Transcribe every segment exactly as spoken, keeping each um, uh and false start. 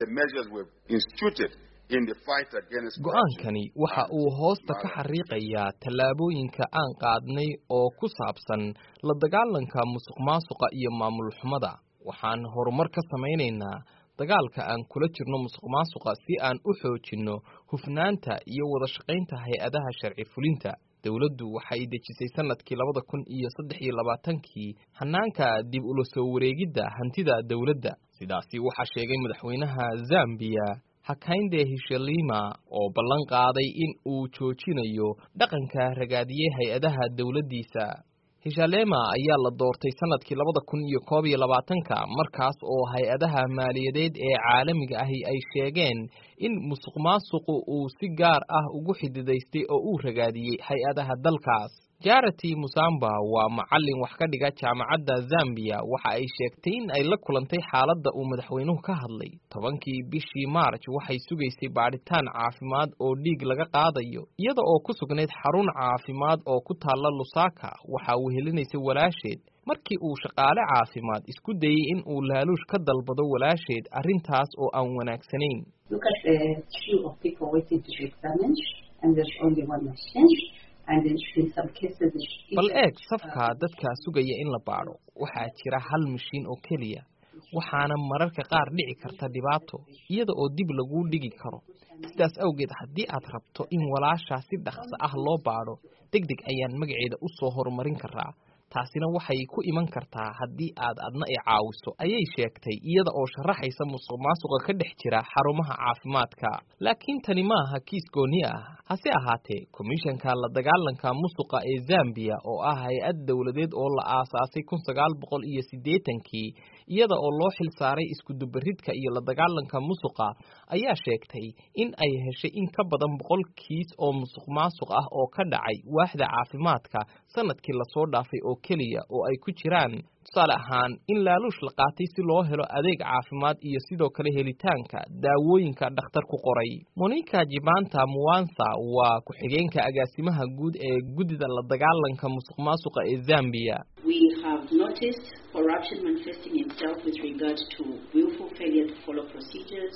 the measures we've instituted in the fight against go'aankani waxa uu hoosta ka xariiqayaa tallaabooyinka aan qaadnay oo ku saabsan la dagaalanka musuqmaasuqa iyo maamul xumada. waxaan horumar ka samaynaynaa dagaalka aan kula jirno musuqmaasuqa si aan u xoojinno hufnaanta iyo wada shaqaynta hay'adaha sharci fulinta. dawladdu waxay dejisay sanadkii labada kun iyo saddex iyo labaatankii hanaanka dib ula soo wareegidda hantida dawladda. sidaasi waxaa sheegay madaxweynaha Zambia Hakainde Hichilema oo ballan qaaday in uu joojinayo dhaqanka ragaadiyay hay'adaha dawladdiisa. Hichilema ayaa la doortay sanadkii labada kun iyo koob iyo labaatanka markaas oo hay'adaha maaliyadeed ee caalamiga ahi ay sheegeen in musuqmaasuqu uu si gaar ah ugu xididaystay oo uu ragaadiyay hay'adaha dalkaas. Charity Musamba waa macallin wax ka dhiga jaamacadda Zambia waxa ay sheegtay in ay la kulantay xaaladda uu madaxweynuhu ka hadlay. tobankii bishii March waxay sugaysay baadhitaan caafimaad oo dhiig laga qaadayo iyada oo ku sugnayd xarun caafimaad oo ku taala Lusaka. waxa uu helinaysay walaasheed markii uu shaqaale caafimaad isku dayay in uu laaluush ka dalbado walaasheed arrintaas oo aan wanaagsanayn. Look at the queue of people waiting to be examined and there's only one machine. bal eeg safka dadka sugaya in la baadho. waxaa jira hal mashiin oo keliya waxaana mararka qaar dhici karta dhibaato iyada oo dib lagu dhigi karo. sidaas awgeed haddii aad rabto in walaashaa si dhaqso ah loo baadho degdeg ayaan magaceeda u soo horumarin karaa. taasina waxay ku iman kartaa haddii aad adna i caawiso ayay sheegtay iyada oo sharaxaysa musuqmaasuqa ka dhex jira xarumaha caafimaadka. laakiin tani maaha kiis gooni ah. hase ahaatee komishanka la dagaalanka musuqa ee Zambia oo ah hay'ad dawladeed oo la aasaasay kun sagaal boqol iyo siddeetankii iyada oo loo xil saaray isku dubaridka iyo la dagaalanka musuqa ayaa sheegtay in ay heshay in ka badan boqol kiis oo musuqmaasuq ah oo ka dhacay waaxda caafimaadka sanadkii la soo dhaafay oo keliya oo ay ku jiraan tusaale ahaan in laaluush la qaatay si loo helo adeeg caafimaad iyo sidoo kale helitaanka daawooyinka dhakhtar ku qoray. Monica Jibanta Mwanza waa ku-xigeenka agaasimaha guud ee guddida la dagaalanka musuqmaasuqa ee Zambia. We have noticed corruption manifesting itself with regard to willful failure to follow procedures.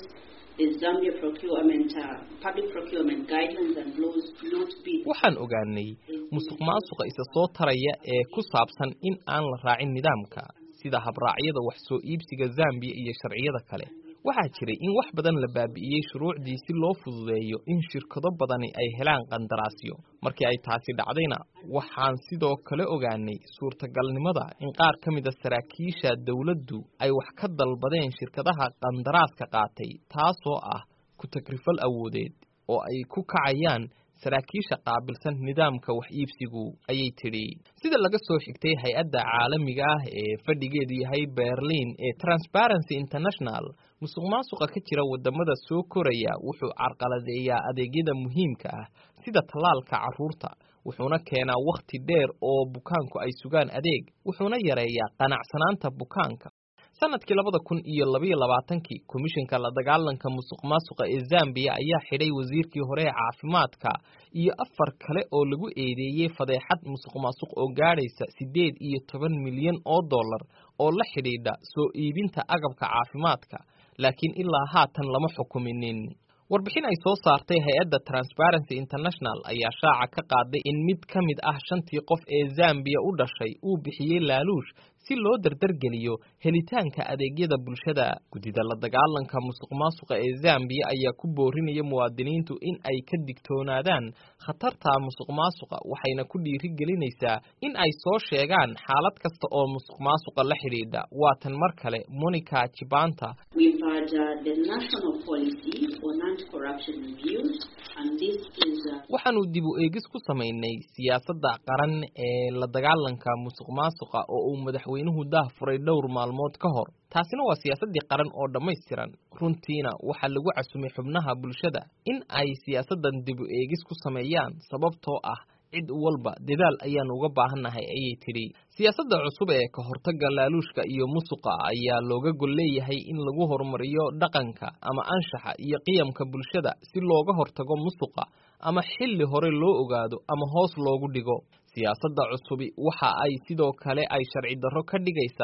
waxaan ogaanay musuqmaasuqa isa soo taraya ee ku saabsan in aan la raacin nidaamka sida habraacyada wax soo iibsiga Zambia iyo sharciyada kale. waxaa jiray in wax badan la baabi'iyay shuruucdii si loo fududeeyo in shirkado badani ay helaan qandaraasyo. markii ay taasi dhacdayna waxaan sidoo kale ogaanay suurtagalnimada in qaar ka mid ah saraakiisha dawladdu ay wax ka dalbadeen shirkadaha qandaraaska qaatay taasoo ah ku takrifal awoodeed oo ay ku kacayaan saraakiisha qaabilsan nidaamka wax iibsigu ayay tidhi. sida laga soo xigtay hay'adda caalamiga ah ee fadhigeedu yahay Berlin ee Transparency International, musuqmaasuqa ka jira wadamada soo koraya wuxuu carqaladeeyaa adeegyada muhiimka ah sida tallaalka carruurta, wuxuuna keenaa waqti dheer oo bukaanku ay sugaan adeeg, wuxuuna yareeyaa qanacsanaanta bukaanka. sanadkii labada kun iyo laba iyo labaatankii komishanka la dagaalanka musuqmaasuqa ee Zambia ayaa xidhay wasiirkii hore ee caafimaadka iyo afar kale oo lagu eedeeyay fadeexad musuqmaasuq oo gaadhaysa siddeed iyo toban milyan oo dollar oo la xidhiidha soo iibinta agabka caafimaadka, laakiin ilaa haatan lama xukuminin. warbixin ay soo saartay hay'adda Transparency International ayaa shaaca ka qaaday in mid ka mid ah shantii qof ee Zambia u dhashay uu bixiyay laaluush si loo dardargeliyo helitaanka adeegyada bulshada. guddida la dagaalanka musuqmaasuqa ee Zambia ayaa ku boorinaya muwaadiniintu in ay ka digtoonaadaan khatarta musuqmaasuqa waxayna ku dhiirigelinaysaa in ay soo sheegaan xaalad kasta oo musuqmaasuqa la xidhiidha. waa tan mar kale Monica Jibanta. We've had uh, the national policy on anti-corruption reviews and this is uh... waxaanu dib u eegis ku samaynay siyaasadda qaran ee la dagaalanka musuqmaasuqa oo uu madaxweynuhu daahfuray dhowr maalmood ka hor. taasina waa siyaasaddii qaran oo dhammaystiran. runtiina waxaa lagu casumay xubnaha bulshada in ay siyaasaddan dib u eegis ku sameeyaan sababtoo ah cid walba dadaal ayaan uga baahannahay ayay tidhi. siyaasadda cusub ee ka hortagga laaluushka iyo musuqa ayaa looga gol leeyahay in lagu horumariyo dhaqanka ama anshaxa iyo qiyamka bulshada si looga hortago musuqa ama xilli hore loo ogaado ama hoos loogu dhigo. siyaasadda cusubi waxa ay sidoo kale ay sharci darro ka dhigaysaa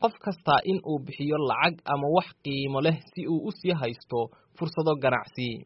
qof kasta in uu bixiyo lacag ama wax qiimo leh si uu u sii haysto fursado ganacsi.